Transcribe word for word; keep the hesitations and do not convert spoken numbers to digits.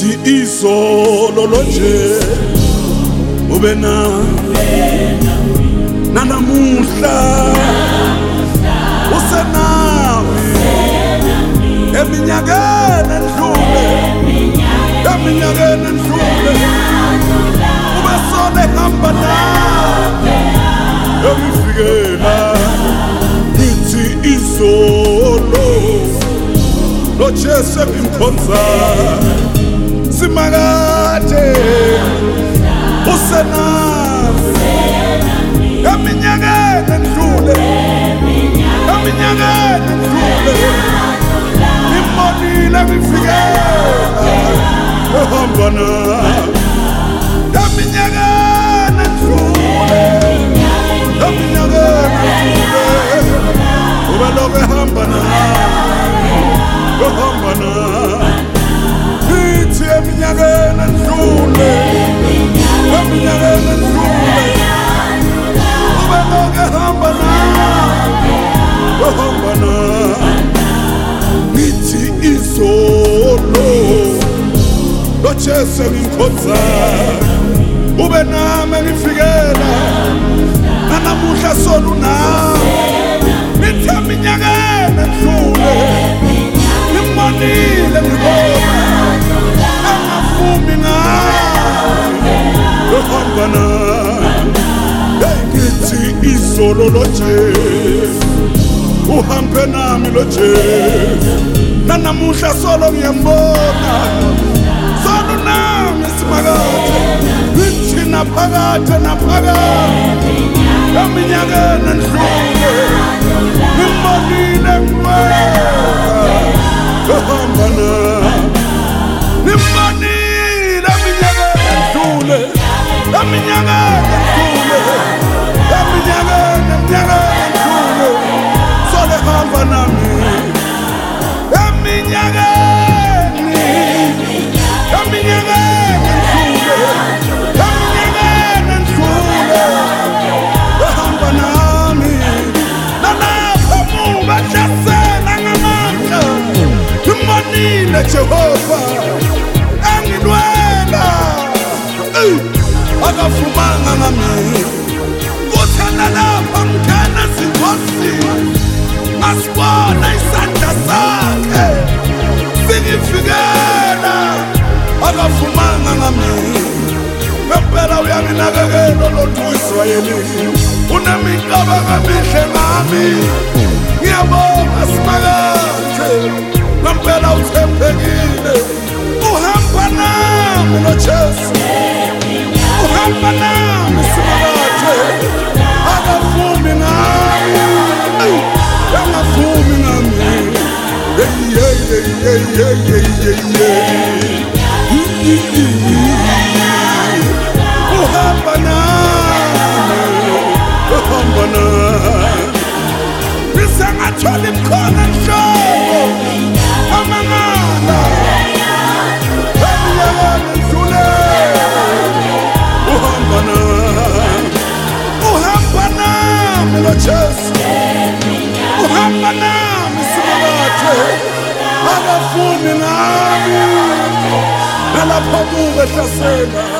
ngithi izolo lonje ube nami nanamuhla usenami eminyakeni endlule eminyakeni endlule ube sona ehamba nami eyifikela ngithi izolo lonje sengimkhonza simakade usenami eminyakeni endlule eminyakeni endlule ngimbonile ngifikela ehamba nami eminyakeni endlule eminyakeni endlule ubelokhu ehamba nami ehamba nami ngithi eminyakeni endlule eminyakeni endlule ubelokhu ehamba nami ehamba nami ngithi izolo lonje sengimkhonza ube nami ngifikela nanamuhla solo nami ngithi eminyakeni endlule ngimbonile ngibona angafumi ngami ehamba nami ngithi izolo lonje uhambe nami lonje nanamuhla solo ngiyambona solo nami simakade ngithi naphakade naphakade eminyakeni endlule ngimbonile ngibona ehamba nami ngimbonile eminyakeni endlule eminyakeni endlule eminyakeni eminyakeni endlule solo ehamba nami eminyakeni eminyakeni endlule eminyakeni endlule ehamba nami nalapho mungahlasela ngamandla ngimbonile Jehova engilwela akafumanga ngami kuthana lapha ngithana zinkosi asibona isandla sakhe singifikela akafumanga ngami ngempela uyanginakekela lonto Israyeli unemicabango emihle ngami ngiyabonga simakade ngempela uthembekile uhamba nami noJesu uhamba nami simakade akafumi ngami angafumi ngami hey hey hey hey hey hey uhamba nami uhamba nami nisangathola imkhona nhlobo amangala eminyakeni endlule uhamba nami uhamba nami noJesu uhamba nami simakade akafuni ngami nalapho mungehlasela